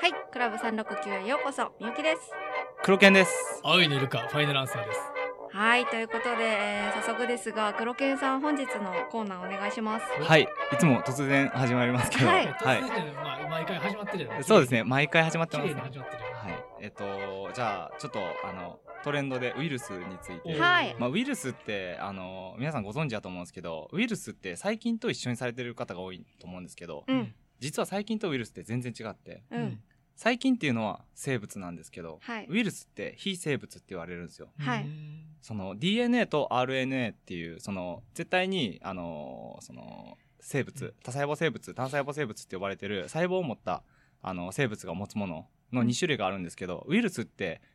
はい、クラブ369へようこそ、みゆきです。 黒犬です。 青いのいるかファイナルアンサーです。 はい、ということで、早速ですが、黒犬さん本日のコーナーお願いします。 はい、いつも突然始まりますけど、 はい突然じゃない、まあ毎回始まってるよね。 そうですね、毎回始まってますね。 綺麗に始まってるよ。 はい、じゃあちょっとトレンドでウイルスについて、 はい。 ウイルスって皆さんご存知だと思うんですけど、ウイルスって細菌と一緒にされてる方が多いと思うんですけど、実は細菌とウイルスって全然違って、細菌っていうのは生物なんですけど、ウイルスって非生物って言われるんですよ。 はい。 その DNA と RNA っていう絶対に生物、多細胞生物、単細胞生物って呼ばれてる細胞を持った生物が持つものの2種類があるんですけど、ウイルスって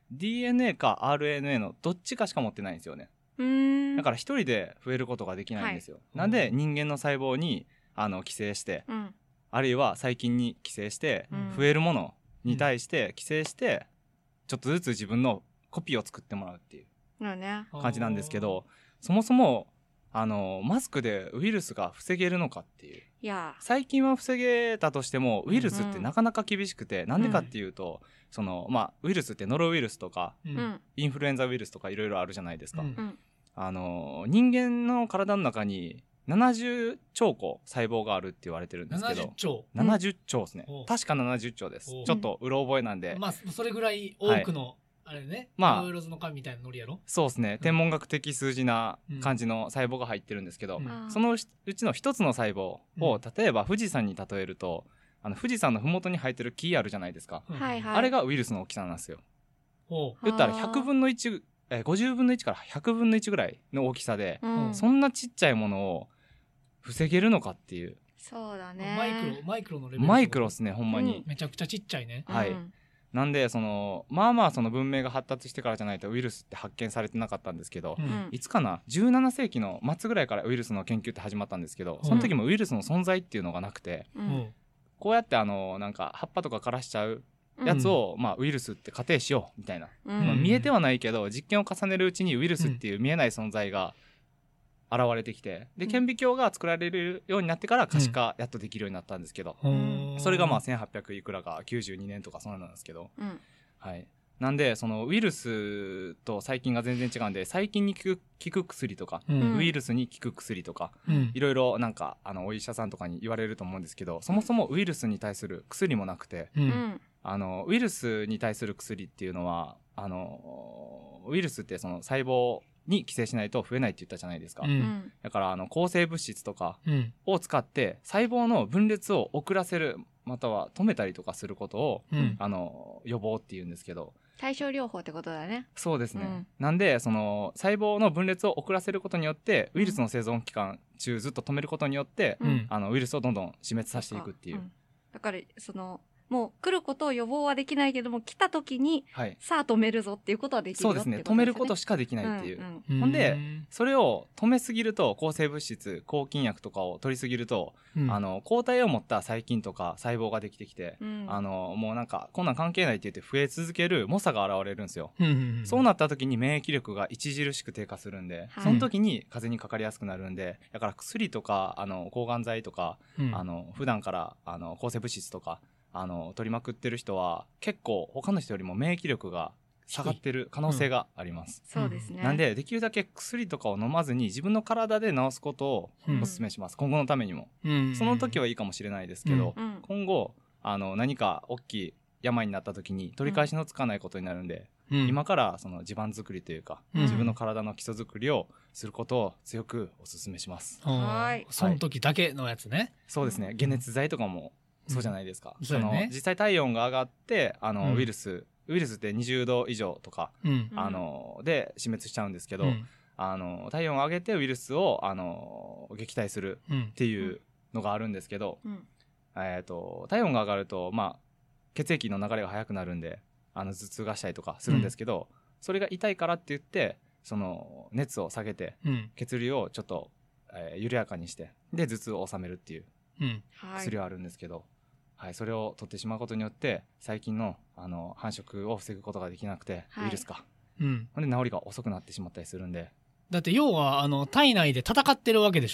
DNA か RNA のどっちかしか持ってないんですよね。だから一人で増えることができないんですよ。なんで人間の細胞に寄生して、あるいは細菌に寄生して、増えるものに対して寄生して、ちょっとずつ自分のコピーを作ってもらうっていう感じなんですけど、そもそもマスクでウイルスが防げるのかっていう。細菌は防げたとしてもウイルスってなかなか厳しくて、なんでかっていうと、ウイルスってノロウイルスとか、インフルエンザウイルスとかいろいろあるじゃないですか。人間の体の中に70兆個細胞があるって言われてるんですけど、70兆ですね。確か70兆です。ちょっとうろ覚えなんで、 まあそれぐらい多くの、あれね、まあ、ロイロズの紙みたいなノリやろ。 そうですね、天文学的数字な感じの細胞が入ってるんですけど、そのうちの一つの細胞を、例えば富士山に例えると、富士山の麓に生えてる木あるじゃないですか。あれがウイルスの大きさなんですよ。言ったら100分の1、50分の1から100分の1ぐらいの大きさで、そんなちっちゃいものを防げるのかっていう。 そうだね。 マイクロのレベル。 マイクロっすね、ほんまに。 めちゃくちゃちっちゃいね。 はい。なんでまあその文明が発達してからじゃないとウイルスって発見されてなかったんですけど、いつかな17世紀の末ぐらいからウイルスの研究って始まったんですけど、その時もウイルスの存在っていうのがなくて、こうやってなんか葉っぱとか枯らしちゃうやつを、ウイルスって仮定しようみたいな、見えてはないけど実験を重ねるうちにウイルスっていう見えない存在が現れてきて、で顕微鏡が作られるようになってから可視化やっとできるようになったんですけど、それが1800いくらか92年とかそうなんですけど、はい。なんでウイルスと細菌が全然違うんで、細菌に効く薬とか、ウイルスに効く薬とか、いろいろなんかお医者さんとかに言われると思うんですけど、そもそもウイルスに対する薬もなくて、ウイルスに対する薬っていうのはウイルスって細胞に寄生しないと増えないって言ったじゃないですか。だから抗生物質とかを使って細胞の分裂を遅らせる、または止めたりとかすることを、予防っていうんですけど、 対症療法ってことだね。 そうですね。なんで細胞の分裂を遅らせることによって、ウイルスの生存期間中ずっと止めることによって、ウイルスをどんどん死滅させていくっていう。 だからもう来ることを予防はできないけども、来た時に、さあ止めるぞっていうことはできるよってことですね。 そうですね。止めることしかできないっていう。ほんで、それを止めすぎると、抗生物質、抗菌薬とかを取りすぎると、抗体を持った細菌とか細胞ができてきて、もうなんか、こんなん関係ないって言って増え続ける猛者が現れるんですよ。そうなった時に免疫力が著しく低下するんで、その時に風邪にかかりやすくなるんで、だから薬とか、抗がん剤とか、普段から、抗生物質とか、取りまくってる人は結構他の人よりも免疫力が下がってる可能性があります。 そうですね。 なんでできるだけ薬とかを飲まずに自分の体で治すことをお勧めします。今後のためにも。その時はいいかもしれないですけど、今後何か大きい病になった時に取り返しのつかないことになるんで、今から地盤作りというか、自分の体の基礎作りをすることを強くお勧めしします。 その時だけのやつね。 そうですね。解熱剤とかもそうじゃないですか。実際体温が上がってウイルスって20度以上とか、で死滅しちゃうんですけど、体温を上げてウイルスを撃退するっていうのがあるんですけど、体温が上がると血液の流れが速くなるんで頭痛がしたりとかするんですけど、それが痛いからって言って熱を下げて、血流をちょっと、緩やかにしてで頭痛を治めるっていう薬はあるんですけど、それを取ってしまうことによって細菌の繁殖を防ぐことができなくて、ウイルスか、ほんで治りが遅くなってしまったりするんで。 だって要は体内で戦ってるわけでしょ。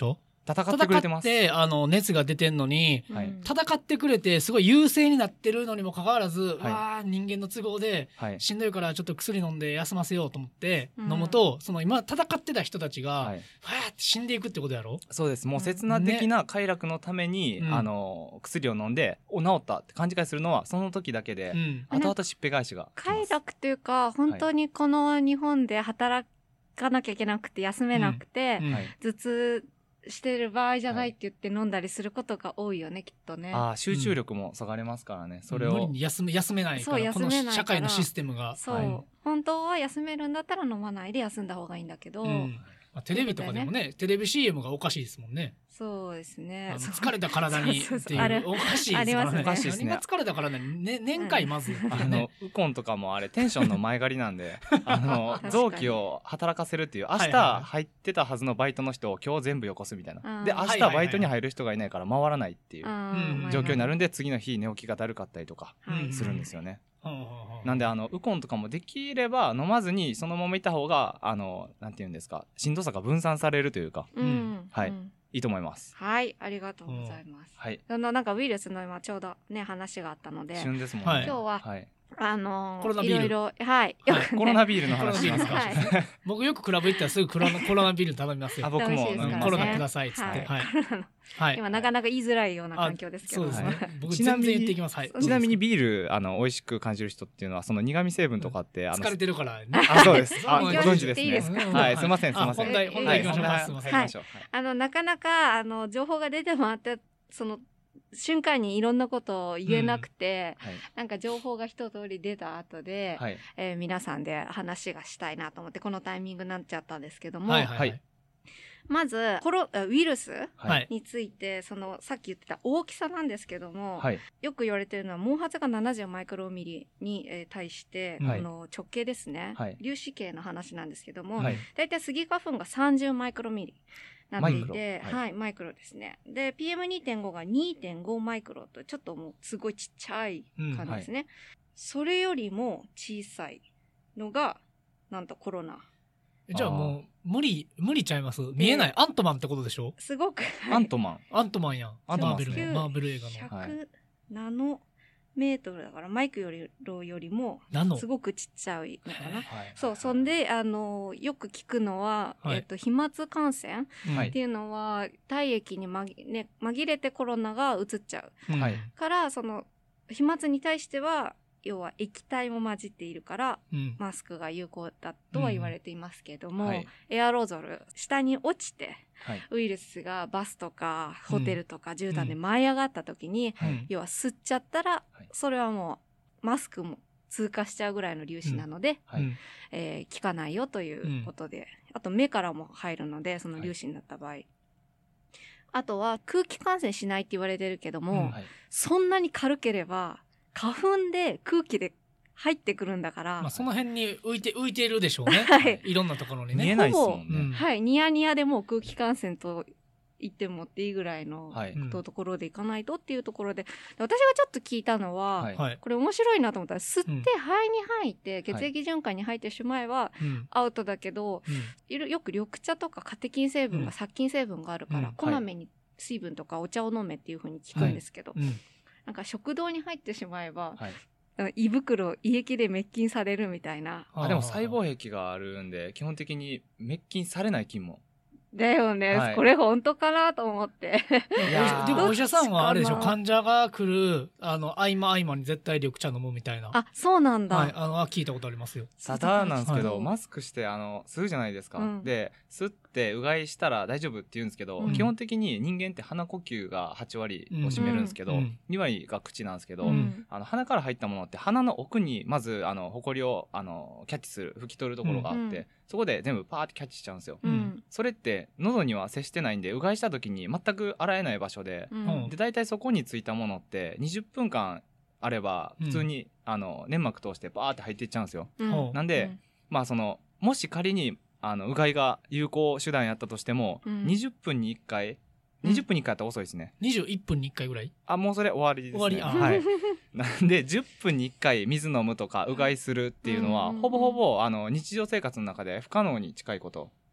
戦ってくれてます。 戦って熱が出てんのに、戦ってくれてすごい優勢になってるのにもかかわらず、わあ人間の都合でしんどいからちょっと薬飲んで休ませようと思って飲むと、その今戦ってた人たちがわーって死んでいくってことやろ。 そうです。もう刹那的な快楽のために、薬を飲んで治ったって勘違いするのはその時だけで、後々しっぺ返しが快楽というか本当にこの日本で働かなきゃいけなくて休めなくて、頭痛してる場合じゃないって言って飲んだりすることが多いよね、きっとね。 集中力もそがれますからね。それを無理に休めないから、この社会のシステムが。 そう、本当は休めるんだったら飲まないで休んだ方がいいんだけど、 テレビとかでもね、テレビ CM がおかしいですもんね。 そうですね。 疲れた体にっていうおかしいですからね。 おかしいですね。 何が疲れた体に年会まず。 ウコンとかもあれテンションの前借りなんで、臓器を働かせるっていう、明日入ってたはずのバイトの人を今日全部よこすみたいな。で、明日バイトに入る人がいないから回らないっていう状況になるんで、次の日寝起きがだるかったりとかするんですよね。なんでウコンとかもできれば飲まずにそのままいた方がなんていうんですか、しんどさが分散されるというか、はい、いいと思います。 はい、ありがとうございます。はい、なんかウイルスの今ちょうどね話があったので、 旬ですもんね。 今日は、 いろいろコロナビールの話しますか。 僕よくクラブ行ったらすぐコロナビール頼みますよ。 僕もコロナくださいっつって。 今なかなか言いづらいような環境ですけど。 僕全然言っていきます。 ちなみにビール美味しく感じる人っていうのはその苦味成分とかって疲れてるからね。 そうです。ご存知ですね。はい、すみません。 本題行きましょう。なかなか情報が出て回ってその瞬間にいろんなことを言えなくて、なんか情報が一通り出た後で、皆さんで話がしたいなと思ってこのタイミングになっちゃったんですけども、まずウイルスについて、そのさっき言ってた大きさなんですけども、よく言われてるのは毛髪が70マイクロミリに対して、この直径ですね、粒子径の話なんですけども、だいたいスギ花粉が30マイクロミリなっていて、マイクロですね。で PM2.5 が 2.5 マイクロとちょっともうすごいちっちゃい感じですね。それよりも小さいのがなんとコロナ。 じゃあもう無理ちゃいます。見えないアントマンってことでしょ。 すごくアントマンやん。マーベル映画の 100ナノメートルだからマイクよりもすごくちっちゃいのかな。そう、そんでよく聞くのは、飛沫感染っていうのは体液に紛れてコロナがうつっちゃう、からその飛沫に対しては要は液体も混じっているから、マスクが有効だとは言われていますけども、エアロゾル下に落ちて、ウイルスがバスとかホテルとか絨毯で舞い上がった時に、要は吸っちゃったら、それはもうマスクも通過しちゃうぐらいの粒子なので、効かないよということで、あと目からも入るのでその粒子になった場合、あとは空気感染しないって言われてるけども、そんなに軽ければ花粉で空気で入ってくるんだから、 その辺に浮いてるでしょうね。いろんなところにね。 見えないですもんね。 ニヤニヤでも空気感染と言ってもっていいぐらいのところでいかないとっていうところで、私がちょっと聞いたのは、これ面白いなと思ったら、吸って肺に入って血液循環に入ってしまえばアウトだけど、よく緑茶とかカテキン成分が殺菌成分があるから、こまめに水分とかお茶を飲めっていう風に聞くんですけど、なんか食道に入ってしまえば、胃液で滅菌されるみたいな。 でも細胞壁があるんで基本的に滅菌されない菌もだよね、これ本当かなと思ってでもお医者さんはあれでしょ、患者が来る合間に絶対緑茶飲むみたいな。 あ、そうなんだ。 聞いたことありますよ。 ただなんですけど、マスクして吸うじゃないですか、で吸ってうがいしたら大丈夫って言うんですけど、基本的に人間って鼻呼吸が8割を占めるんですけど、2割が口なんですけど、鼻から入ったものって鼻の奥にまずホコリをキャッチする拭き取るところがあって、そこで全部パーってキャッチしちゃうんですよ。それって喉には接してないんで、うがいした時に全く洗えない場所で、大体そこについたものって20分間あれば普通に粘膜通してバーって入っていっちゃうんですよ。なんで、もし仮にうがいが有効手段やったとしても、20分に1回やったら遅いですね。 21分に1回ぐらい？ もうそれ終わりですね。なんで10分に1回水飲むとかうがいするっていうのは、ほぼほぼ日常生活の中で不可能に近いこと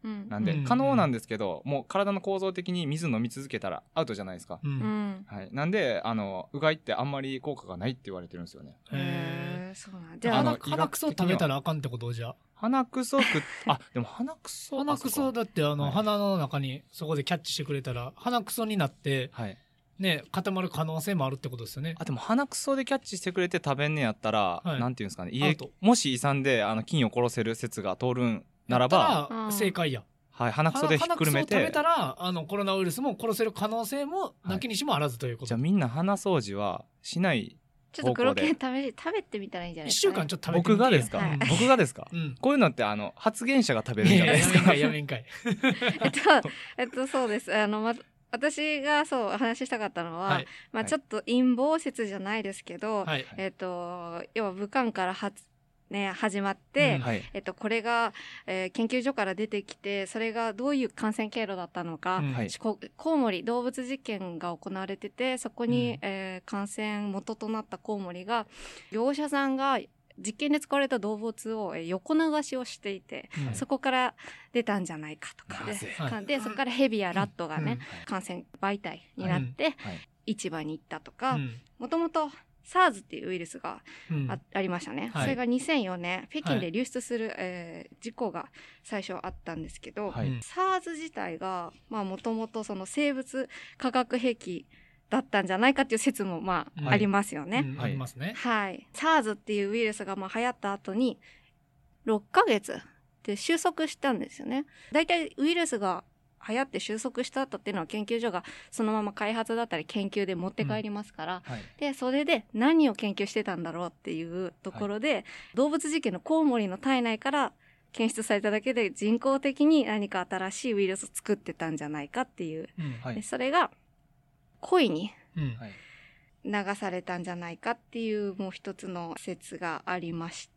なんで可能なんですけど、もう体の構造的に水飲み続けたらアウトじゃないですか。はい、なんでうがいってあんまり効果がないって言われてるんですよね。 そうなんじゃあ鼻くそ食べたらあかんってことじゃ。 鼻くそでも鼻くそだって鼻の中にそこでキャッチしてくれたら鼻くそになって、ね、固まる可能性もあるってことですよね。 でも鼻くそでキャッチしてくれて食べんねやったら、なんていうんですかね、もし胃酸で菌を殺せる説が通るんならば正解や。 はい、鼻くそでひっくるめて鼻くそを食べたらコロナウイルスも殺せる可能性もなきにしもあらずということ。 じゃあみんな鼻掃除はしないちょっと黒系食べてみたらいいんじゃないですか、 1週間ちょっと食べてみて。 僕がですか、僕がですか、こういうのって発言者が食べるんじゃないですか。 やめんかいそうです。私が話したかったのは、ちょっと陰謀説じゃないですけど、要は武漢から始まって、これが、研究所から出てきて、それがどういう感染経路だったのか、コウモリ動物実験が行われてて、そこに、感染元となったコウモリが業者さんが実験で使われた動物を横流しをしていて、そこから出たんじゃないかとかでそこからヘビやラットがね、感染媒体になって、市場に行ったとか、もともとSARS っていうウイルスが ありましたね、それが2004年北京で流出する、事故が最初あったんですけど、SARS 自体がもともとその生物化学兵器だったんじゃないかっていう説もありますよね。 ありますね。 はい。SARS っていうウイルスが流行った後に6ヶ月で収束したんですよね。だいたいウイルスが流行って収束した後っていうのは研究所がそのまま開発だったり研究で持って帰りますから、でそれで何を研究してたんだろうっていうところで、動物実験のコウモリの体内から検出されただけで人工的に何か新しいウイルスを作ってたんじゃないかっていう、でそれが恋に流されたんじゃないかっていうもう一つの説がありまして、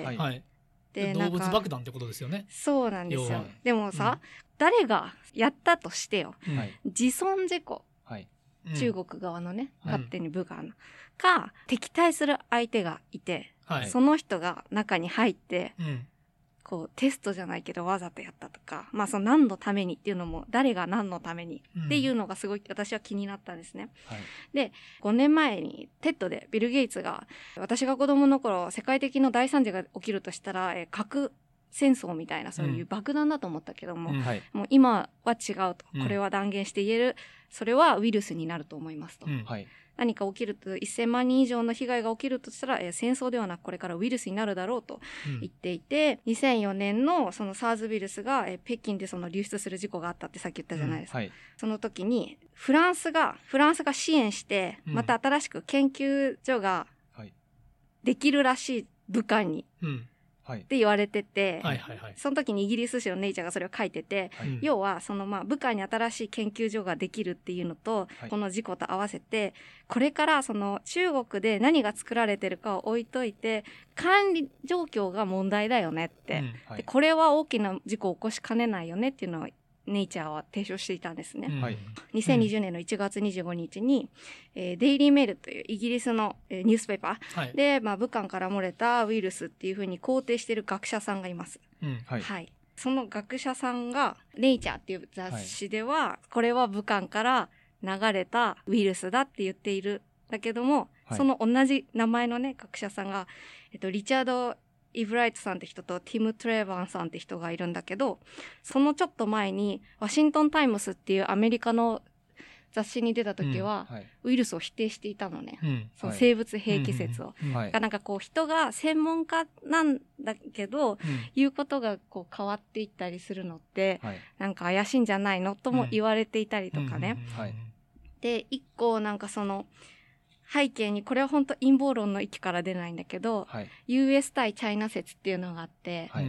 で動物爆弾ってことですよね。 そうなんですよ。でもさ、誰がやったとしてよ、自損事故、中国側のね、勝手に武漢のか敵対する相手がいて、その人が中に入って、こうテストじゃないけどわざとやったとか、その何のためにっていうのも誰が何のためにっていうのがすごい私は気になったんですね。で5年前にテッドでビル・ゲイツが、私が子供の頃世界的の大惨事が起きるとしたら、核戦争みたいなそういう爆弾だと思ったけども、もう今は違うと、これは断言して言える、それはウイルスになると思いますと、何か起きると1000万人以上の被害が起きるとしたら、戦争ではなくこれからウイルスになるだろうと言っていて、2004年のその SARS ウイルスが、北京でその流出する事故があったってさっき言ったじゃないですか、その時にフランスが支援して、また新しく研究所ができるらしい、武漢に、って言われてて、その時にイギリス紙のネイチャーがそれを書いてて、要はその武漢に新しい研究所ができるっていうのと、この事故と合わせて、これからその中国で何が作られてるかを置いといて、管理状況が問題だよねって、でこれは大きな事故を起こしかねないよねっていうのをネイチャーは提唱していたんですね。2020年の1月25日に、デイリーメールというイギリスの、ニュースペーパーで、武漢から漏れたウイルスっていうふうに肯定している学者さんがいます。その学者さんがネイチャーっていう雑誌では、これは武漢から流れたウイルスだって言っているだけども、その同じ名前のね学者さんが、リチャード・イブライトさんって人とティム・トレーバンさんって人がいるんだけど、そのちょっと前にワシントン・タイムスっていうアメリカの雑誌に出た時は、ウイルスを否定していたのね、その生物兵器説を、なんかこう人が専門家なんだけど、言うことがこう変わっていったりするのって、なんか怪しいんじゃないのとも言われていたりとかね、で一個なんかその背景に、これは本当陰謀論の域から出ないんだけど、US 対チャイナ説っていうのがあって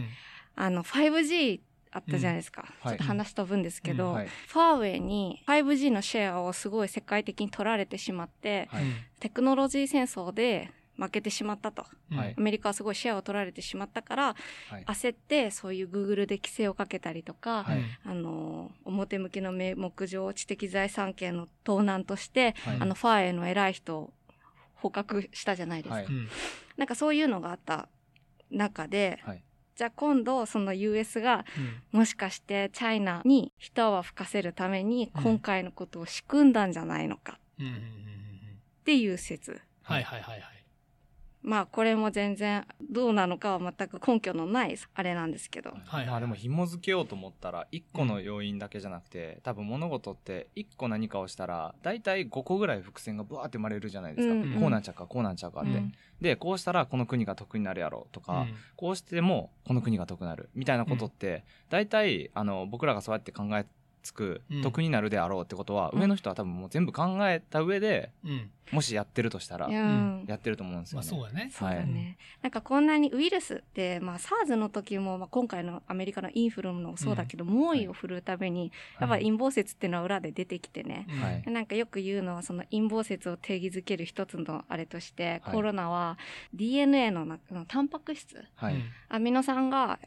、5G あったじゃないですか、ちょっと話飛ぶんですけど、ファーウェイに 5G のシェアをすごい世界的に取られてしまって、テクノロジー戦争で負けてしまったと、アメリカはすごいシェアを取られてしまったから、焦ってそういう Google で規制をかけたりとか、表向きの名目上知的財産権の盗難として、ファーウェイの偉い人を捕獲したじゃないですか、なんかそういうのがあった中で、 じゃあ今度その US が、もしかしてチャイナに一泡吹かせるために今回のことを仕組んだんじゃないのかっていう説。 はいはいはいはい。 まあこれも全然どうなのかは全く根拠のないあれなんですけど、 まあでも紐付けようと思ったら1個の要因だけじゃなくて、多分物事って1個何かをしたら大体5個ぐらい伏線がブワーって生まれるじゃないですか、こうなんちゃうかこうなんちゃうかって、でこうしたらこの国が得になるやろとか、こうしてもこの国が得になるみたいなことって、大体僕らがそうやって考えつく得になるであろうってことは、上の人は多分もう全部考えた上で、もしやってるとしたら、やってると思うんですよね。 そうだね。 そうだね。なんかこんなにウイルスって、SARS の時も、今回のアメリカのインフルもそうだけど、猛威を振るうために、やっぱ陰謀説っていうのは裏で出てきてね。なんかよく言うのは、その陰謀説を定義づける一つのあれとして、コロナは DNA のタンパク質、アミノ酸が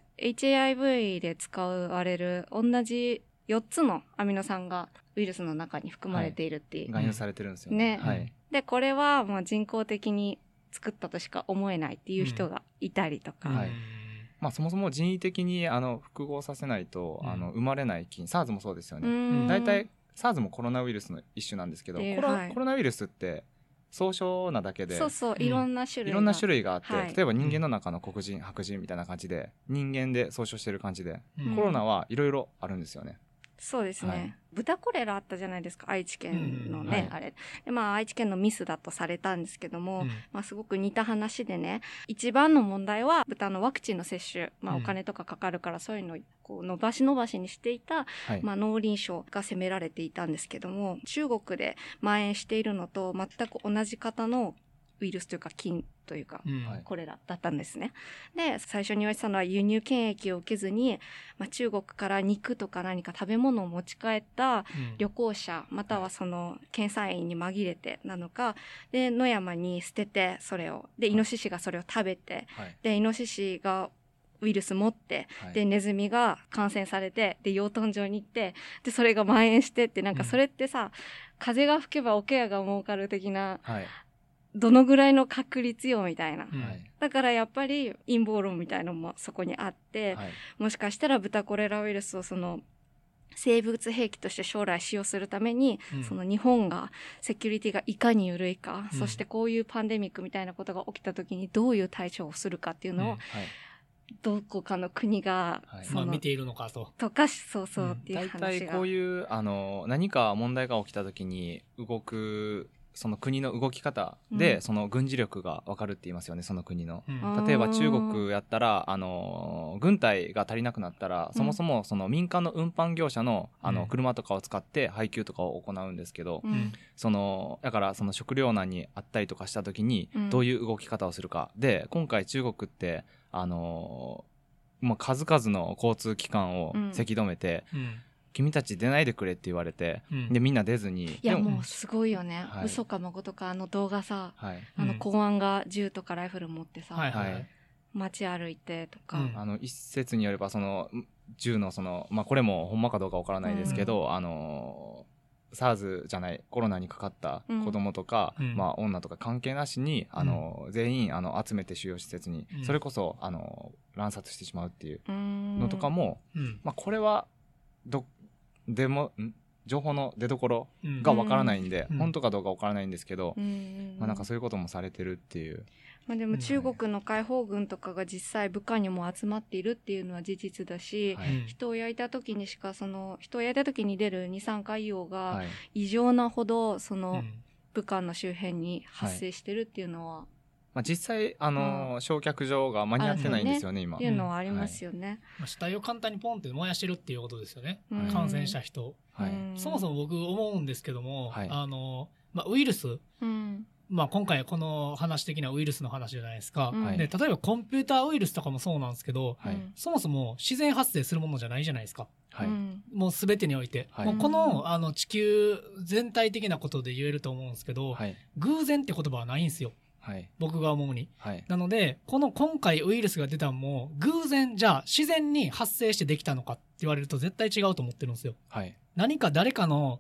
HIV で使われる同じ4つのアミノ酸がウイルスの中に含まれているっていう。 含有されてるんですよね。 で、これはまあ人工的に作ったとしか思えないっていう人がいたりとか。 まあそもそも人為的に複合させないと生まれない菌、SARS もそうですよね。大体 SARS もコロナウイルスの一種なんですけど、コロナウイルスって総称なだけで、 いろんな種類があって、例えば人間の中の黒人、白人みたいな感じで人間で総称してる感じで、コロナはいろいろあるんですよね。 そうですね、豚コレラあったじゃないですか、愛知県のね、あれで、愛知県のミスだとされたんですけども、すごく似た話でね、一番の問題は豚のワクチンの接種、お金とかかかるからそういうのをこう伸ばしにしていた、農林省が責められていたんですけども、中国で蔓延しているのと全く同じ型のウイルスというか菌というか、これらだったんですね。で、最初に言われてたのは輸入検疫を受けずに、中国から肉とか何か食べ物を持ち帰った旅行者、またはその検査員に紛れてなのか、で、野山に捨てて、それを、で、イノシシがそれを食べて、で、イノシシがウイルス持って、で、ネズミが感染されて、で、養豚場に行って、で、それが蔓延してって、なんかそれってさ、風が吹けば桶屋が儲かる的な、どのぐらいの確率よみたいな、だからやっぱり陰謀論みたいなのもそこにあって、もしかしたら豚コレラウイルスをその生物兵器として将来使用するために、その日本がセキュリティがいかに緩いか、そしてこういうパンデミックみたいなことが起きた時にどういう対処をするかっていうのを、どこかの国が見ているのかとか、そうっていう話が、 大体こういう何か問題が起きた時に動くその国の動き方で、その軍事力が分かるって言いますよね、その国の。例えば中国やったら軍隊が足りなくなったら、そもそもその民間の運搬業者の車とかを使って配給とかを行うんですけど、だからその食糧難にあったりとかした時にどういう動き方をするかで、今回中国ってもう数々の交通機関をせき止めて、君たち出ないでくれって言われて、でみんな出ずに、 いやもうすごいよね、嘘か誠か動画さ、公安が銃とかライフル持ってさ、街歩いてとか、 一説によればその銃のこれもほんまかどうかわからないですけど、SARS じゃないコロナにかかった子供とか、女とか関係なしに全員集めて収容施設に、それこそ乱殺してしまうっていうのとかも、これはでも情報の出所がわからないんで、本当かどうかわからないんですけど、なんかそういうこともされてるっていう。 でも中国の解放軍とかが実際武漢にも集まっているっていうのは事実だし、人を焼いた時にしか人を焼いた時に出る二酸化硫黄が異常なほどその武漢の周辺に発生してるっていうのは、 実際焼却場が間に合ってないんですよね、今っていうのはありますよね。 死体を簡単にポンって燃やしてるっていうことですよね、感染した人。そもそも僕思うんですけども、ウイルス、今回この話的なウイルスの話じゃないですか、で例えばコンピューターウイルスとかもそうなんですけど、そもそも自然発生するものじゃないじゃないですか、もう全てにおいて、もうこの地球全体的なことで言えると思うんですけど、偶然って言葉はないんですよ、僕が思うに、なので今回ウイルスが出たのも偶然じゃあ自然に発生してできたのかって言われると絶対違うと思ってるんですよ、何か誰かの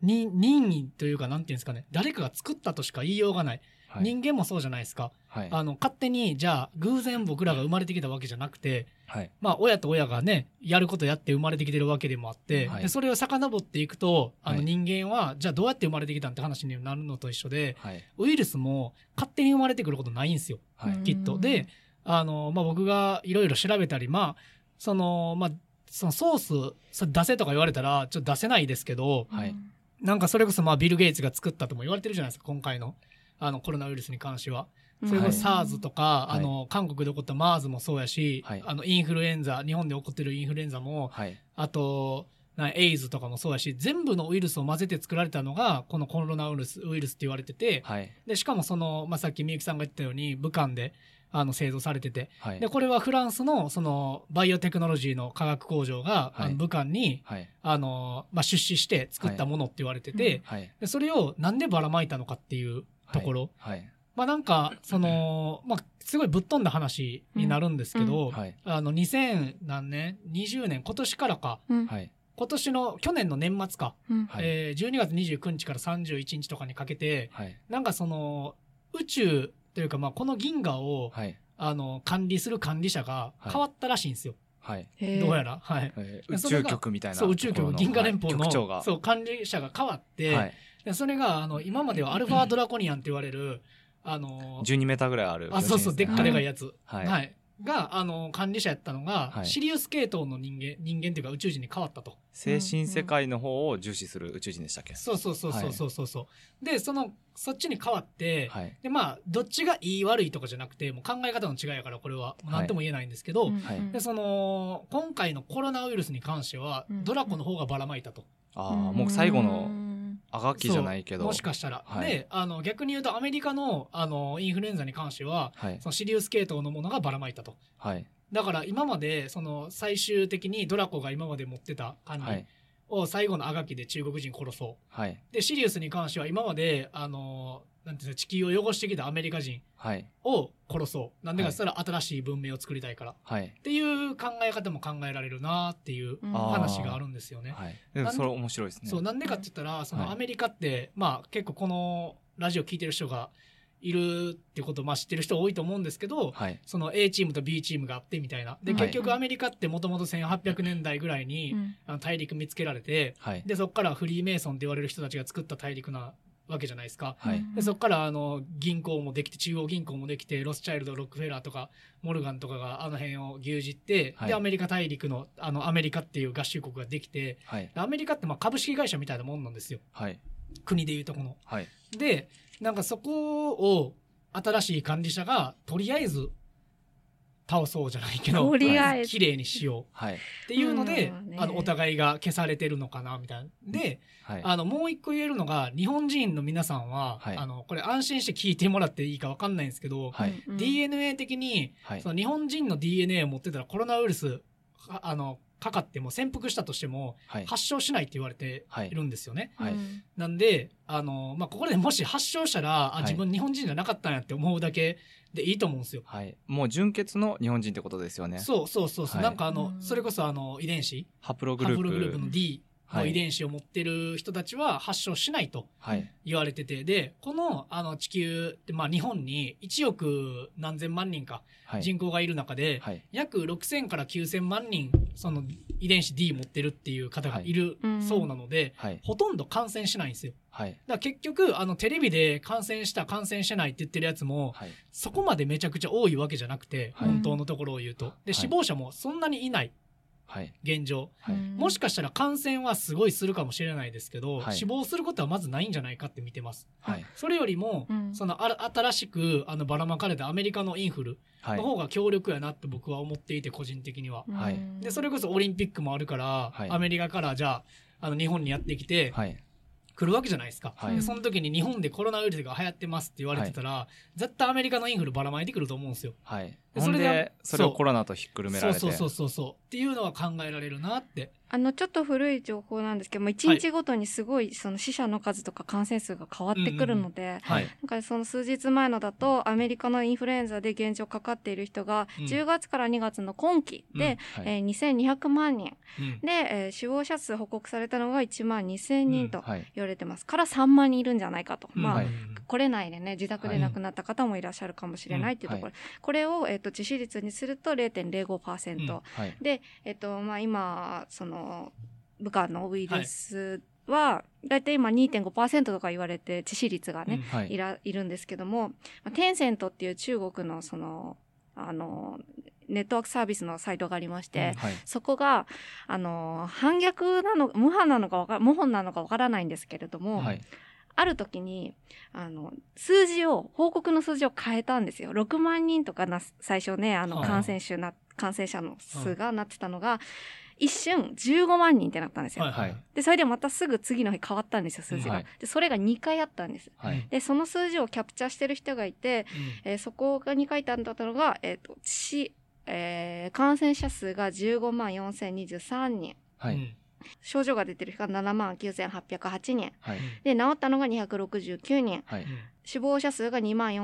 任意というかなんていうんですかね、誰かが作ったとしか言いようがない。はい、人間もそうじゃないですか。はい、勝手にじゃあ偶然僕らが生まれてきたわけじゃなくて、はい、まあ親と親がねやることやって生まれてきてるわけでもあって、はい、でそれを遡っていくと人間はじゃあどうやって生まれてきたんって話になるのと一緒で、はい、ウイルスも勝手に生まれてくることないんですよ、はい、きっと。でまあ、僕がいろいろ調べたりそのソース出せとか言われたらちょっと出せないですけど、はい、なんかそれこそビル・ゲイツが作ったとも言われてるじゃないですか、今回のコロナウイルスに関しては。それこそ SARS とか、はい、韓国で起こった MERS もそうやし、はい、インフルエンザ、日本で起こってるインフルエンザも、はい、あとエイズとかもそうやし、全部のウイルスを混ぜて作られたのがこのコロナウイルスって言われてて、はい、でしかもさっきみゆきさんが言ったように武漢で製造されてて、はい、でこれはフランスのバイオテクノロジーの化学工場が、はい、武漢に、はい、出資して作ったものって言われてて、はい、でそれをなんでばらまいたのかっていうところ、はいはい、なんかすごいぶっ飛んだ話になるんですけど、はい、2020年今年からか、はい、今年の去年の年末か、12月29日から31日とかにかけて、はい、なんか宇宙というかこの銀河を、はい、管理する管理者が変わったらしいんですよ。はい、どうやら、はい、 宇宙局みたいな。 そう、宇宙局、銀河連邦の、はい、そう管理者が変わって、はい、でそれが今まではアルファドラコニアンって言われる 12メーターぐらいある、 ね、そうそうでっかいやつ、はいはい、が管理者やったのが、はい、シリウス系統の人間というか宇宙人に変わったと。 精神世界の方を重視する宇宙人でしたっけ。 そうそうそうそうそうそう、はい、でそっちに変わって、はい、でどっちがいい悪いとかじゃなくてもう考え方の違いやからこれは何とも言えないんですけど、はい、で今回のコロナウイルスに関しては、ドラコの方がばらまいたと。 もう最後のあがきじゃないけどもしかしたら、はい、で逆に言うとアメリカのインフルエンザに関しては、はい、シリウス系統のものがばらまいたと、はい、だから今まで最終的にドラコが今まで持ってた管理を最後のあがきで中国人殺そう、はい、でシリウスに関しては今までなんていうの地球を汚してきたアメリカ人を殺そう、なんでかって言ったら新しい文明を作りたいから、はい、っていう考え方も考えられるなっていう話があるんですよね。 はい、でもそれ面白いですね。 そう、なんでかって言ったらアメリカって、結構このラジオ聞いてる人がいるってことを知ってる人多いと思うんですけど、はい、A チームと B チームがあってみたいな。で結局アメリカってもともと1800年代ぐらいに大陸見つけられて、はい、でそこからフリーメイソンって言われる人たちが作った大陸なわけじゃないですか、はい、でそこから銀行もできて、中央銀行もできて、ロスチャイルド、ロックフェラーとかモルガンとかが辺を牛耳って、はい、でアメリカ大陸のアメリカっていう合衆国ができて、はい、アメリカって株式会社みたいなもんなんですよ、はい、国でいうとこの、はい、でなんかそこを新しい管理者がとりあえず倒そうじゃないけど綺麗にしよう、はい、っていうので、お互いが消されてるのかなみたいなで、はい、もう一個言えるのが日本人の皆さんは、はい、これ安心して聞いてもらっていいか分かんないんですけど、はい、DNA 的に、はい、日本人の DNA を持ってたらコロナウイルスかかっても潜伏したとしても、はい、発症しないって言われているんですよね、はい、なんでここでもし発症したら、はい、自分日本人じゃなかったんやって思うだけでいいと思うんですよ、 はい、もう純血の日本人ってことですよね。 そうそうそうそう、はい、なんかそれこそ遺伝子ハプログループの Dの遺伝子を持ってる人たちは発症しないと言われてて、でこの地球って、日本に1億何千万人か人口がいる中で、はい、約6000から9000万人その遺伝子 D 持ってるっていう方がいるそうなので、はい、ほとんど感染しないんですよ、はい、だから結局テレビで感染してないって言ってるやつも、はい、そこまでめちゃくちゃ多いわけじゃなくて、はい、本当のところを言うとで、死亡者もそんなにいない、はい、現状、はい、もしかしたら感染はすごいするかもしれないですけど、はい、死亡することはまずないんじゃないかって見てます、はい、それよりも、新しくばらまかれたアメリカのインフルの方が強力やなって僕は思っていて、個人的には、はい、でそれこそオリンピックもあるから、はい、アメリカからじゃあ日本にやってきて、はい、来るわけじゃないですか、はい、でその時に日本でコロナウイルスが流行ってますって言われてたら、はい、絶対アメリカのインフルばらまいてくると思うんですよ、はい、 ほんでそれをコロナとひっくるめられて、 そうっていうのは考えられるなって。 ちょっと古い情報なんですけども、1日ごとにすごいその死者の数とか感染数が変わってくるので、なんかその数日前のだとアメリカのインフルエンザで現状かかっている人が10月から2月の今期で、2200万人、で、死亡者数報告されたのが1万2000人と言われてますから3万人いるんじゃないかと、まあ来れないでね自宅で亡くなった方もいらっしゃるかもしれないっていうところ、これを、致死率にすると 0.05%、で、まあ、今その武漢のウイルスはだいたい今 2.5% とか言われて致死率がね、いるんですけども、テンセントっていう中国のそのネットワークサービスのサイトがありまして、そこが反逆なの無反なのか謀反なのかわからないんですけれども、ある時に報告の数字を変えたんですよ。6万人とか最初ね感染者の数がなってたのが、一瞬15万人ってなったんですよ。でそれでまたすぐ次の日変わったんですよ、数字が。でそれが2回あったんです。でその数字をキャプチャーしてる人がいて、そこが2回あったのが、感染者数が15万4023人、症状が出てる人が7万9808人、で治ったのが269人、死亡者数が2万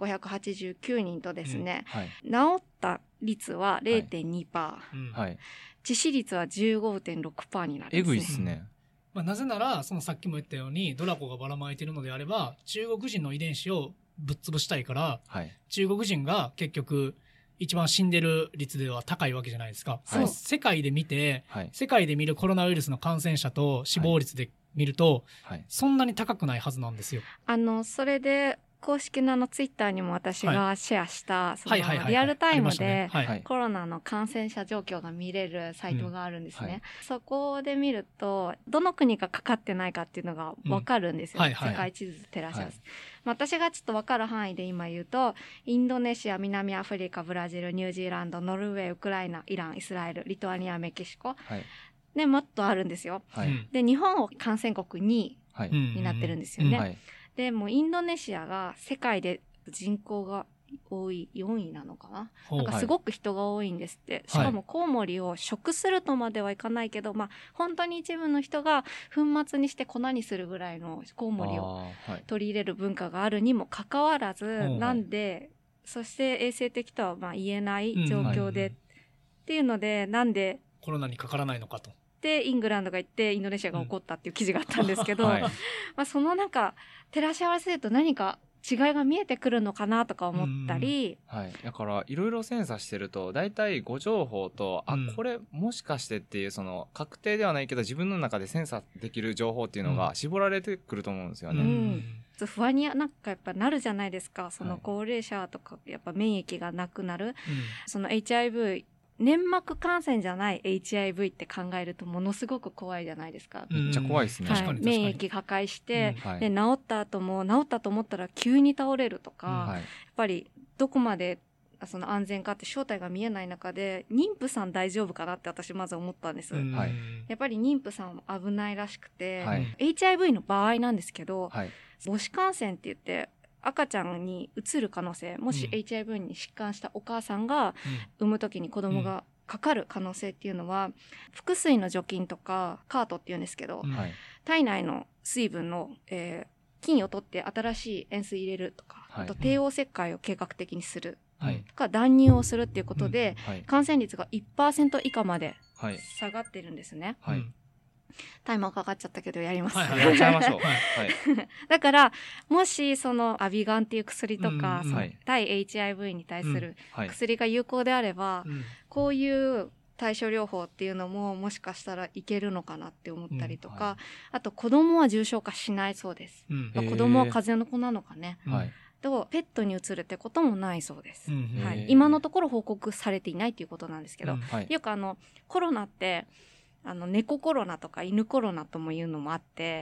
4589人とですね、治った率は 0.2%、致死率は 15.6% になるんですね。 えぐいっすね。 なぜならそのさっきも言ったようにドラコがばらまいているのであれば中国人の遺伝子をぶっ潰したいから、中国人が結局一番死んでる率では高いわけじゃないですか。その世界で見て、世界で見るコロナウイルスの感染者と死亡率で見ると、そんなに高くないはずなんですよ。 それで公式のツイッターにも私がシェアしたリアルタイムでコロナの感染者状況が見れるサイトがあるんですね。そこで見るとどの国がかかってないかっていうのが分かるんですよ。世界地図照らし合わせて。私がちょっと分かる範囲で今言うと、インドネシア、南アフリカ、ブラジル、ニュージーランド、ノルウェー、ウクライナ、イラン、イスラエル、リトアニア、メキシコ、でもっとあるんですよ。で日本は感染国2位になってるんですよね。でもインドネシアが世界で人口が多い4位なのかな、なんかすごく人が多いんですって。しかもコウモリを食するとまではいかないけど、本当に一部の人が粉末にして粉にするぐらいのコウモリを取り入れる文化があるにもかかわらず、なんでそして衛生的とは言えない状況で、っていうのでなんでコロナにかからないのかと。 でイングランドが行ってインドネシアが起こったっていう記事があったんですけど、そのなんか照らし合わせると何か違いが見えてくるのかなとか思ったり、 だからいろいろ精査してると大体誤情報と、これもしかしてっていうその確定ではないけど自分の中で精査できる情報っていうのが絞られてくると思うんですよね。 不安になんかやっぱなるじゃないですか。その高齢者とかやっぱ免疫がなくなる、その HIV粘膜感染じゃない HIV って考えるとものすごく怖いじゃないですか。 めっちゃ怖いですね。 免疫破壊して、で治った後も治ったと思ったら急に倒れるとか、やっぱりどこまでその安全かって正体が見えない中で妊婦さん大丈夫かなって私まず思ったんです。やっぱり妊婦さん危ないらしくて、HIV の場合なんですけど、母子感染って言って赤ちゃんにうつる可能性、もし HIV に疾患したお母さんが産む時に子供がかかる可能性っていうのは、腹水の除菌とかカートっていうんですけど、体内の水分の、菌を取って新しい塩水入れるとか、あと帝王切開を計画的にするとか、断乳をするっていうことで、感染率が 1% 以下まで下がってるんですね。タイマーかかっちゃったけどやります。 やっちゃいましょう。 だからもしそのアビガンっていう薬とか、対 HIV に対する薬が有効であれば、こういう対処療法っていうのももしかしたらいけるのかなって思ったりとか、あと子供は重症化しないそうです。子供は風邪の子なのかね。とペットにうつるってこともないそうです。今のところ報告されていないということなんですけど、よくコロナって猫コロナとか犬コロナともいうのもあって、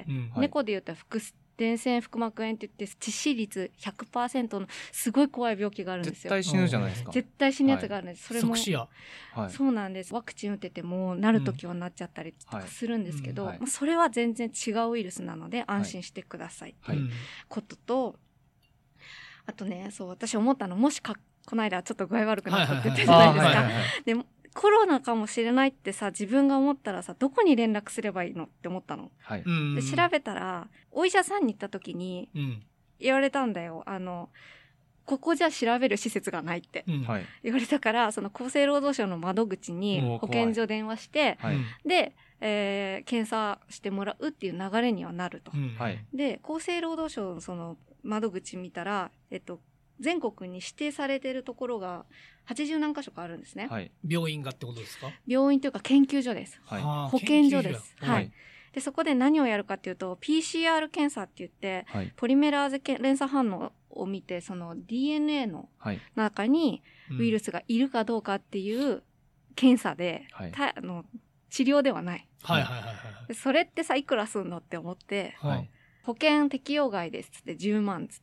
猫でいうと伝染腹膜炎って言って致死率 100% のすごい怖い病気があるんですよ。 絶対死ぬじゃないですか。 絶対死ぬやつがあるんです。それもそうなんです。ワクチン打ててもなる時はなっちゃったりとかするんですけど、それは全然違うウイルスなので安心してくださいっていうことと、あとね、私思ったの、もしこの間ちょっと具合悪くなったって言ったじゃないですか。でコロナかもしれないってさ、自分が思ったらさ、どこに連絡すればいいのって思ったの。はい、で調べたら、お医者さんに行った時に言われたんだよ。ここじゃ調べる施設がないって言われたから、その厚生労働省の窓口に保健所電話して、で、検査してもらうっていう流れにはなると。で、厚生労働省のその窓口見たら、全国に指定されているところが80何箇所かあるんですね。 病院がってことですか？ 病院というか研究所です。保健所です。で、そこで何をやるかっていうと、PCR 検査って言って、ポリメラーゼ連鎖反応を見て、その DNA の中にウイルスがいるかどうかっていう検査で、治療ではない。それってさ、いくらすんのって思って、保険適用外ですって10万つって、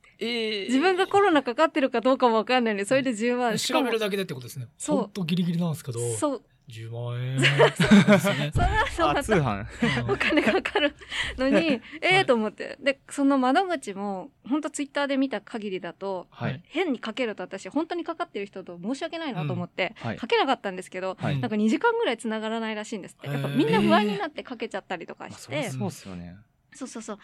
自分がコロナかかってるかどうかもわかんないのに、それで10万。 調べるだけでってことですね。ほんとギリギリなんですけど。そう。10万円。 通販。お金かかるのに、と思って。で、その窓口も、ほんとツイッターで見た限りだと、変にかけると私、本当にかかってる人と申し訳ないなと思って、かけなかったんですけど、なんか2時間ぐらい繋がらないらしいんですって。やっぱみんな不安になってかけちゃったりとかして。 そうっすよね。 そう。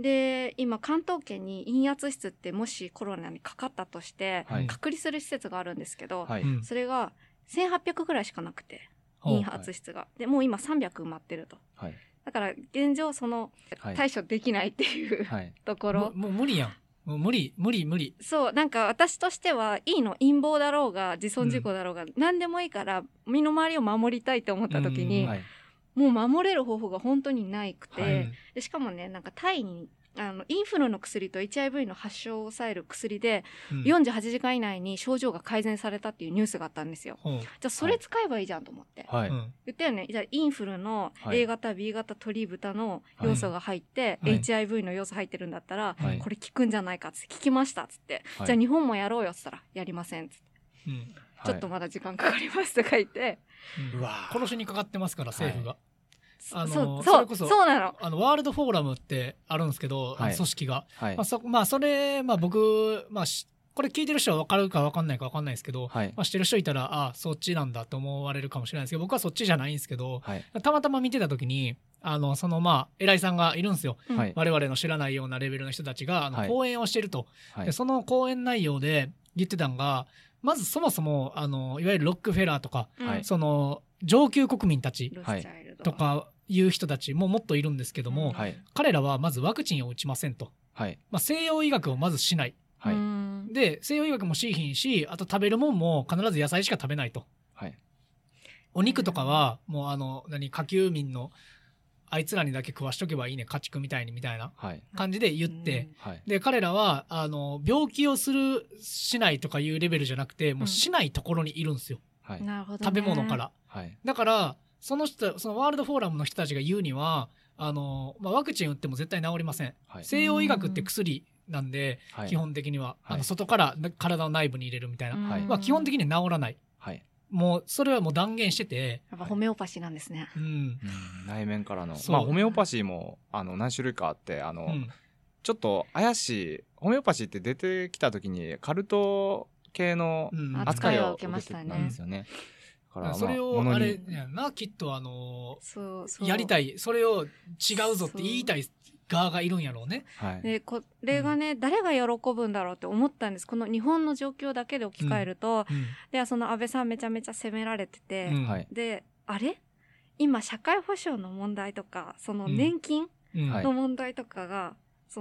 で、今、関東圏に陰圧室ってもしコロナにかかったとして、隔離する施設があるんですけど、それが1800ぐらいしかなくて、陰圧室が。で、もう今300埋まってると。だから、現状、対処できないっていうところ。 もう無理やん。もう無理。 そう、なんか私としては、いいの、陰謀だろうが、自損事故だろうが、何でもいいから、身の回りを守りたいって思った時に、もう守れる方法が本当にないくて、でしかもね、なんかタイに、インフルの薬と HIV の発症を抑える薬で、48時間以内に症状が改善されたっていうニュースがあったんですよ。じゃあそれ使えばいいじゃんと思って。言ったよね。じゃあインフルの A 型、B 型、鳥豚の要素が入って、HIV の要素入ってるんだったら、これ効くんじゃないかって聞きましたっつって、じゃあ日本もやろうよっつったら、やりませんっつって。ちょっとまだ時間かかりますとか言って。 殺しにかかってますから、政府が。 それこそ、そうなの。 ワールドフォーラムってあるんですけど、組織が。それ、僕、これ聞いてる人は分かるか分かんないか分かんないですけど、知ってる人いたら、そっちなんだと思われるかもしれないですけど、僕はそっちじゃないんですけど、たまたま見てた時に、偉いさんがいるんですよ。我々の知らないようなレベルの人たちが、講演をしてると。でその講演内容で言ってたのが、まずそもそも、いわゆるロックフェラーとか、上級国民たちとかいう人たちももっといるんですけども、彼らはまずワクチンを打ちませんと。西洋医学をまずしない。で、西洋医学もしいひんし、あと食べるもんも必ず野菜しか食べないと。お肉とかは、もう下級民の、あいつらにだけ食わしとけばいいね、家畜みたいにみたいな感じで言って、で、彼らは、病気をしないとかいうレベルじゃなくて、もうしないところにいるんですよ。 なるほど。 食べ物から。だから、そのワールドフォーラムの人たちが言うには、ワクチン打っても絶対治りません。西洋医学って薬なんで、基本的には、外から体の内部に入れるみたいな。基本的には治らない。もう、それはもう断言してて。 やっぱホメオパシーなんですね。 内面からの。ホメオパシーも、何種類かあって、ちょっと怪しい、ホメオパシーって出てきた時に、カルト系の扱いを受けてたんですよね。 それを、あれやな、きっとやりたい、それを違うぞって言いたい側がいるんやろうね。 で、これがね、誰が喜ぶんだろうって思ったんです。この日本の状況だけで置き換えると、ではその安倍さんめちゃめちゃ責められてて、で、あれ今社会保障の問題とか、その年金の問題とかが、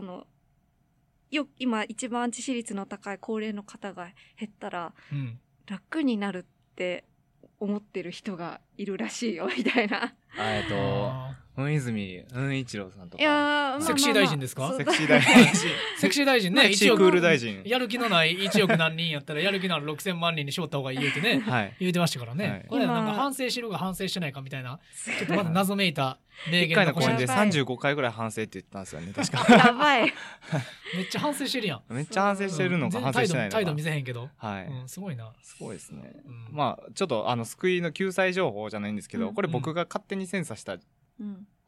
今一番致死率の高い高齢の方が減ったら、楽になるって思ってる人がいるらしいよ、みたいな。 泉一郎さんとか。 いやセクシー大臣ですか？ セクシー大臣。 セクシー大臣ね。 1億クール大臣。 やる気のない1億何人やったら、やる気のある6000万人に絞った方がいいってね、言うてましたからね。これなんか反省しろが反省してないかみたいな、ちょっとまだ謎めいた名言が。1回の講演で35回ぐらい反省って言ったんですよね、確か。 やばい。 めっちゃ反省してるやん。 めっちゃ反省してるのか反省してないのか。 態度見せへんけど。すごいな。 すごいですね。ちょっと救いの救済情報じゃないんですけど、これ僕が勝手にセンサーした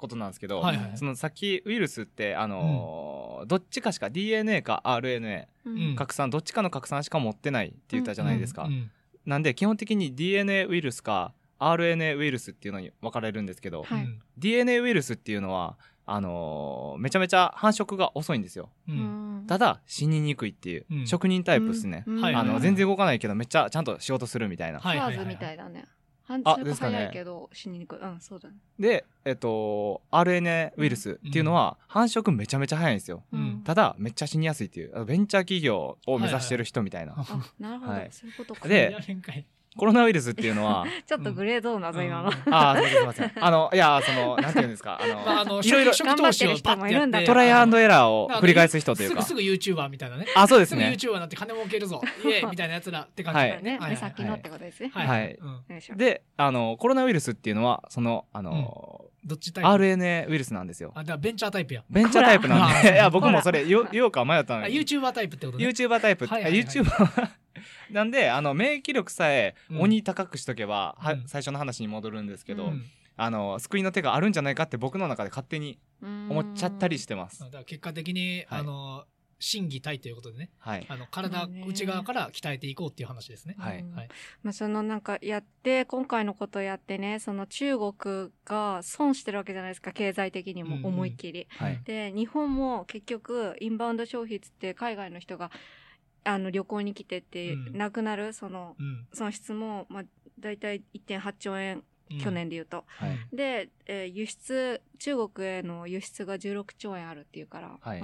ことなんですけど、そのさっきウイルスってどっちかしか DNA か RNA、拡散どっちかの拡散しか持ってないって言ったじゃないですか。なんで基本的に DNA ウイルスか RNA ウイルスっていうのに分かれるんですけど、DNA ウイルスっていうのはめちゃめちゃ繁殖が遅いんですよ。ただ死ににくいっていう、職人タイプですね。全然動かないけどめっちゃちゃんと仕事するみたいな。 SARS みたいだね。繁殖早いけど死ににくい。そうだね。 で、RNA ウイルスっていうのは繁殖めちゃめちゃ早いんですよ。ただめっちゃ死にやすいっていう、ベンチャー企業を目指してる人みたいな。 なるほど、そういうことか。 で、コロナウイルスっていうのはちょっとグレーゾーンだぞ今の。 すみません。いやなんていうんですか、 いろいろ頑張ってる人もいるんだ。 トライアンドエラーを繰り返す人というか。 すぐ YouTuber みたいなね。 そうですね。 すぐ YouTuber になって金儲けるぞ。イエーイみたいなやつらって感じだね。 目先のってことですね。 はい。で、コロナウイルスっていうのはどっちタイプ RNA ウイルスなんですよ。 だからベンチャータイプや。 ベンチャータイプなんで、いや僕もそれ言おうか迷ったのに。 YouTuber タイプってことね。 YouTuber タイプ。YouTuber なんで免疫力さえ鬼高くしとけば、最初の話に戻るんですけど、救いの手があるんじゃないかって僕の中で勝手に思っちゃったりしてます。 だから結果的に心技体ということでね、体内側から鍛えていこうっていう話ですね。 そのなんか今回のことやってね、その中国が損してるわけじゃないですか、経済的にも思いっきり。で日本も結局インバウンド消費って海外の人が旅行に来てってなくなるその損失もだいたい 1.8 兆円去年で言うと、で、中国への輸出が16兆円あるっていうから、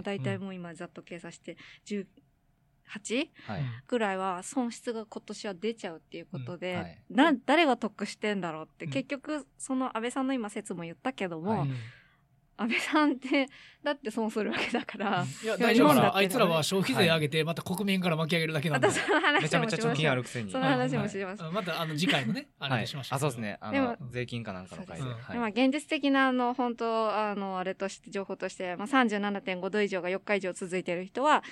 だいたいもう今ざっと計算して18ぐらいは損失が今年は出ちゃうっていうことで、誰が得してんだろうって、結局その安倍さんの今説も言ったけども、安倍さんってだって損するわけだから。 いや大丈夫だ、あいつらは消費税上げてまた国民から巻き上げるだけなんで。 めちゃめちゃ貯金あるくせに。 その話もします。 また次回のねあれでしましょう。 そうですね。税金かなんかの回で。 でも現実的な本当あれとして情報として、37.5 度以上が4日以上続いている人は、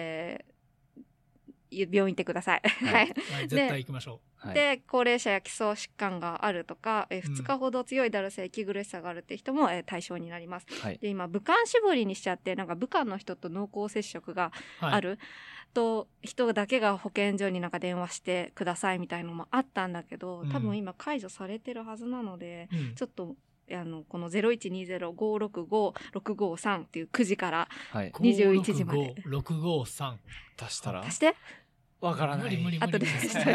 病院行ってください。 絶対行きましょう。で、高齢者や基礎疾患があるとか、2日ほど強いだるさ、息苦しさがあるって人も対象になります。で、今、武漢絞りにしちゃって、なんか武漢の人と濃厚接触があると、人だけが保健所になんか電話してくださいみたいなのもあったんだけど、多分今解除されてるはずなので、ちょっと、この 0120-565-653 っていう9時から21時まで。 565-653。 足したら足してわからない。 無理。 後で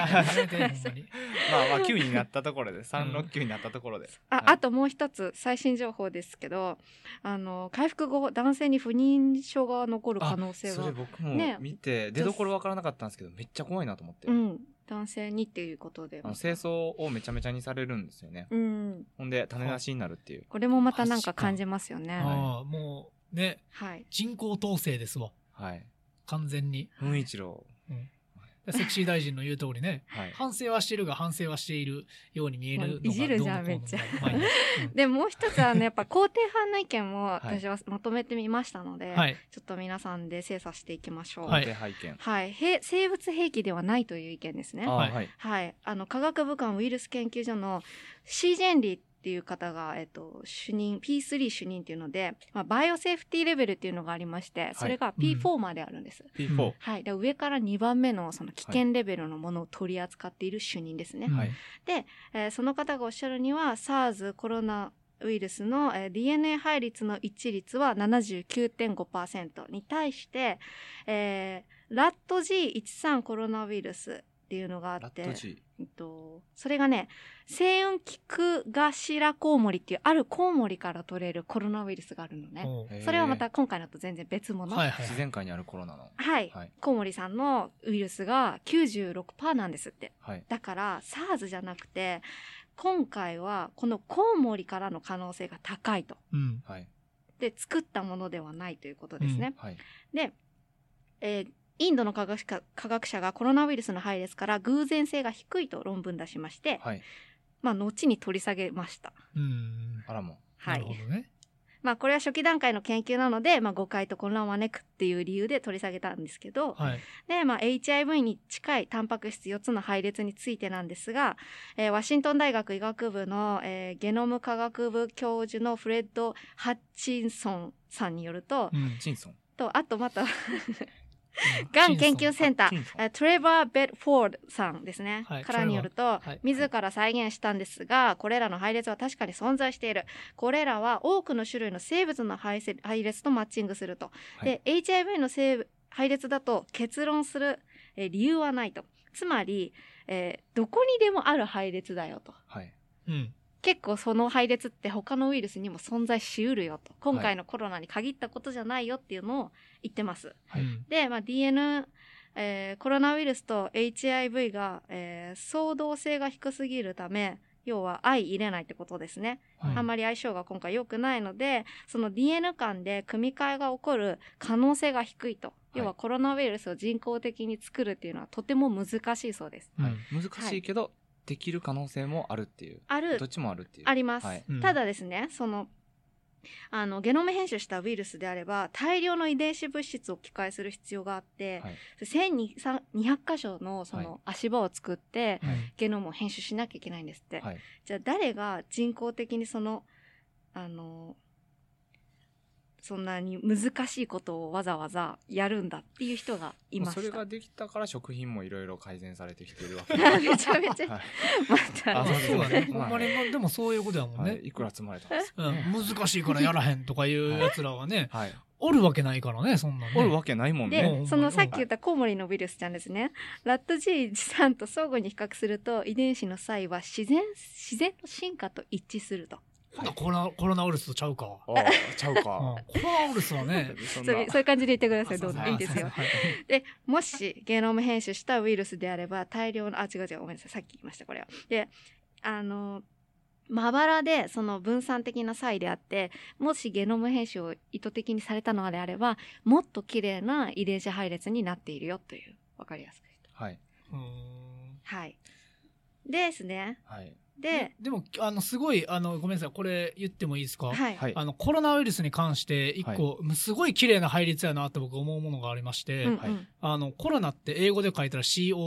9になったところで、369になったところで。 あともう一つ最新情報ですけど、回復後男性に不妊症が残る可能性が。 それ僕も見て、出所わからなかったんですけど、めっちゃ怖いなと思って。 男性にっていうことで。 清掃をめちゃめちゃにされるんですよね。ほんで、種なしになるっていう。 これもまたなんか感じますよね。 もうね、人工統制ですわ。完全に。 文一郎。 セクシー大臣の言う通りね、反省はしてるが反省はしているように見えるのがいじるじゃんめっちゃ。でもう一つはね、やっぱ肯定派の意見も私はまとめてみましたので、ちょっと皆さんで精査していきましょう。 肯定派意見。 生物兵器ではないという意見ですね。科学部官ウイルス研究所のシー・ジェンリーっていう方が、主任 P3 主任っていうので、バイオセーフティレベルっていうのがありまして、それが P4 まであるんです。 P4。 で上から2番目のその危険レベルのものを取り扱っている主任ですね。で、その方がおっしゃるには SARS コロナウイルスの DNA 配列の一致率は 79.5% に対して、ラット G13 コロナウイルスっていうのがあって、それがね、セイウンキクガシラコウモリっていうあるコウモリから取れるコロナウイルスがあるのね。それはまた今回のと全然別物。 自然界にあるコロナの。 コウモリさんのウイルスが 96% なんですって。だから SARS じゃなくて、今回はこのコウモリからの可能性が高いと。で、作ったものではないということですね。で、インドの科学者がコロナウイルスの配列から偶然性が低いと論文出しまして、後に取り下げました。 あらも。 なるほどね。 まあこれは初期段階の研究なので、まあ誤解と混乱を招くっていう理由で取り下げたんですけど、 はい、 で、まあ HIV に近いタンパク質4つの配列についてなんですが、ワシントン大学医学部の、ゲノム科学部教授のフレッド・ハッチンソンさんによると、 チンソンと、あとまたがん研究センター、トレバー・ベッドフォードさんですね、はい、からによると、はい、自ら再現したんですが、これらの配列は確かに存在している。これらは多くの種類の生物の配列とマッチングすると。はい、で、HIV の配列だと結論する、理由はないと。つまり、どこにでもある配列だよと。 はい。 うん。 結構その配列って他のウイルスにも存在しうるよと。今回のコロナに限ったことじゃないよっていうのを言ってます。 はい、 で、まあ、コロナウイルスと HIV が、相動性が低すぎるため、要は相入れないってことですね。はい、あんまり相性が今回良くないので、その DNA 間で組み換えが起こる可能性が低いと。要はコロナウイルスを人工的に作るっていうのはとても難しいそうです。 はい、難しいけど、はい、できる可能性もあるっていう。どっちもあるっていう。 あります。はい、ただですね、ゲノム編集したウイルスであれば、大量の遺伝子物質を置き換えする必要があって、はい、1200箇所の足場を作って、はい、ゲノムを編集しなきゃいけないんですって。はい、じゃあ誰が人工的にそんなに難しいことをわざわざやるんだっていう人がいました。 それができたから食品もいろいろ改善されてきているわけめちゃめちゃ、はい、またそうだね。ほんまにでもそういうことだもんね。 はい、いくら積まれたんですか、 難しいからやらへんとかいうやつらはね、はい、おるわけないからね、そんなね。 おるわけないもんね。 で、さっき言ったコウモリのウイルスちゃんですね。ラット G3 と相互に比較すると遺伝子の差異は自然の進化と一致すると。 はい、コロナウイルスとちゃうか。 ちゃうか。 コロナウイルスはね。 そういう感じで言ってください。どうぞ。いいですよ。で、もしゲノム編集したウイルスであれば、大量の、違う、ごめんなさい。さっき言いました、これは。で、まばらでその分散的な差異であって、もしゲノム編集を意図的にされたのであれば、もっと綺麗な遺伝子配列になっているよという、わかりやすく言うと。 はい。 はい。ですね。 はい。 でも、すごい、ごめんなさい、これ言ってもいいですか？ はい。 コロナウイルスに関して一個、すごい綺麗な配列やなって僕思うものがありまして、コロナって英語で書いたら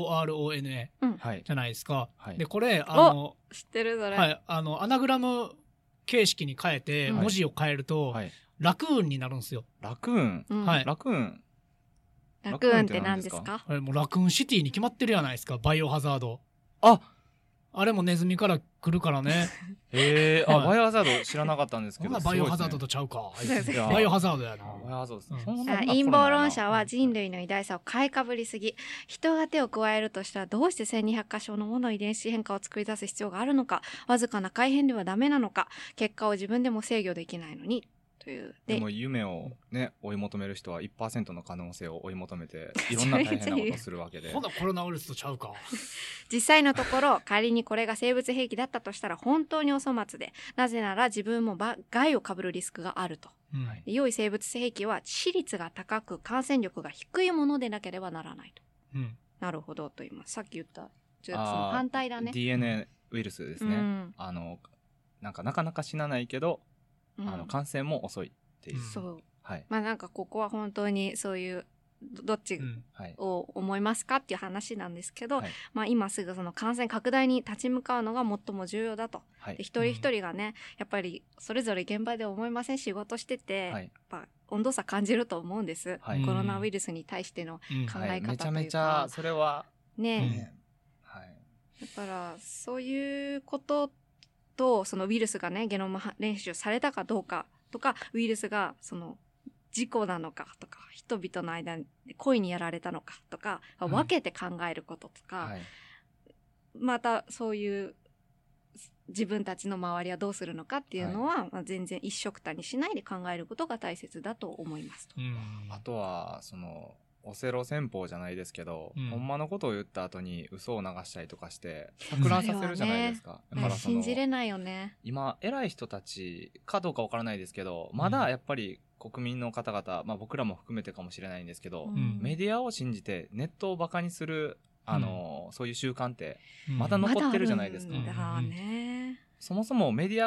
CORONA じゃないですか。で、これ、 知ってるそれ。 はい。アナグラム形式に変えて、文字を変えると、ラクーンになるんですよ。 ラクーン？はい。ラクーンって何ですか？ あれもうラクーンシティに決まってるじゃないですか、バイオハザード。あれもネズミから来るからね。 バイオハザード知らなかったんですけど。 バイオハザードとちゃうか。バイオハザードやな。 バイオハザードですね。 陰謀論者は人類の偉大さを買いかぶりすぎ。人が手を加えるとしたらどうして1200箇所のもの遺伝子変化を作り出す必要があるのか。わずかな改変ではダメなのか。結果を自分でも制御できないのに。 でも夢をね、追い求める人は 1% の可能性を追い求めていろんな大変なことをするわけで。 ほなコロナウイルスとちゃうか。 実際のところ仮にこれが生物兵器だったとしたら本当にお粗末で、なぜなら自分も害を被るリスクがあると。良い生物兵器は致死率が高く感染力が低いものでなければならないと。なるほどと言います。さっき言ったその反対だね。 DNA ウイルスですね。なんかなかなか死なないけど、感染も遅いっていう。 そう。はい。まあなんかここは本当にそういう、どっちを思いますかっていう話なんですけど、まあ今すぐその感染拡大に立ち向かうのが最も重要だと。で一人一人がね、やっぱりそれぞれ現場で思いません？仕事してて、やっぱ温度差感じると思うんです。コロナウイルスに対しての考え方というか。 めちゃめちゃそれは。 ね。はい。だからそういうこととそのウイルスがねゲノム編集されたかどうかとか、ウイルスがその事故なのかとか、人々の間で恋にやられたのかとか、分けて考えることとか、またそういう自分たちの周りはどうするのかっていうのは、まあ、全然一緒くたにしないで考えることが大切だと思いますと。 あとはそのオセロ戦法じゃないですけど、ほんまのことを言った後に嘘を流したりとかして錯乱させるじゃないですか。 だから信じれないよね。 今偉い人たちかどうかわからないですけど、まだやっぱり国民の方々、まあ僕らも含めてかもしれないんですけど、メディアを信じてネットをバカにするそういう習慣ってまだ残ってるじゃないですか。 だね。 そもそもメディアが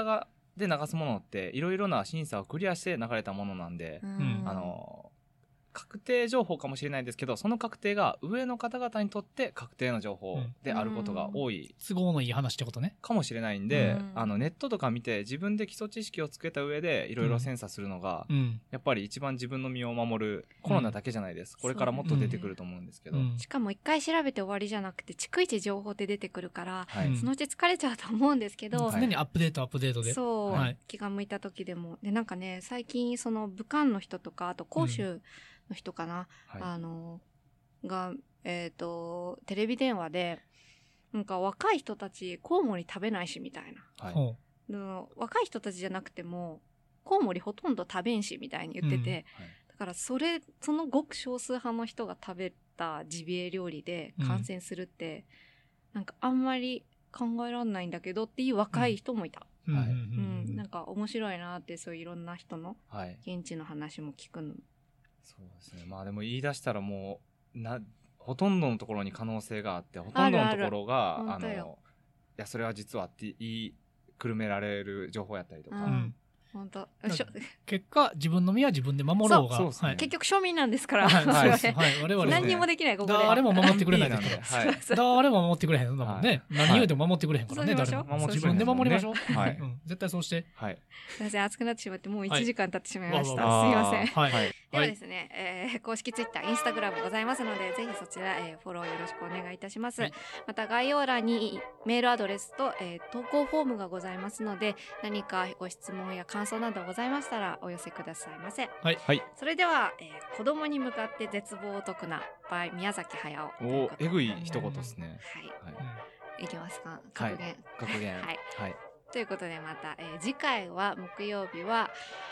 で流すものっていろいろな審査をクリアして流れたものなんで、確定情報かもしれないんですけど、その確定が上の方々にとって確定の情報であることが多い、 都合のいい話ってことねかもしれないんで、ネットとか見て自分で基礎知識をつけた上でいろいろ精査するのが、やっぱり一番自分の身を守る。コロナだけじゃないです、これからもっと出てくると思うんですけど、 しかも一回調べて終わりじゃなくて逐一情報って出てくるから、そのうち疲れちゃうと思うんですけど、 常にアップデートでそう、気が向いた時でもで、なんかね、最近その武漢の人とか、あと広州の人かな、がテレビ電話でなんか若い人たちコウモリ食べないしみたいな、若い人たちじゃなくてもコウモリほとんど食べんしみたいに言ってて、だからそのごく少数派の人が食べたジビエ料理で感染するって、なんかあんまり考えられないんだけどっていう若い人もいた。なんか面白いなって、そういういろんな人の現地の話も聞くの。 そうですね。まあでも言い出したらもうほとんどのところに可能性があって、ほとんどのところがいやそれは実はって言いくるめられる情報やったりとか。 本当。 結果自分の身は自分で守ろうが、 結局庶民なんですから、 我々 何にもできない。ここで誰も守ってくれないんで、誰も守ってくれへんのだもんね。何言うても守ってくれへんからね。誰も自分で守りましょう。絶対そうして。 すみません、熱くなってしまってもう1時間経ってしまいました。すみません。ではですね、公式ツイッター、インスタグラムございますので、ぜひそちらフォローよろしくお願いいたします。また概要欄にメールアドレスと投稿フォームがございますので、何かご質問や感想などございましたらお寄せくださいませ。それでは、子供に向かって絶望を解くな by 宮崎駿。 えぐい一言ですね。 いきますか。格言。ということで、また次回は木曜日は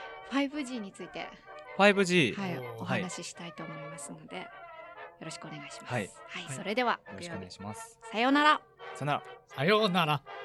5G について 5G、 お話ししたいと思いますので、よろしくお願いします。それではよろしくお願いします。 さようなら。 さようなら。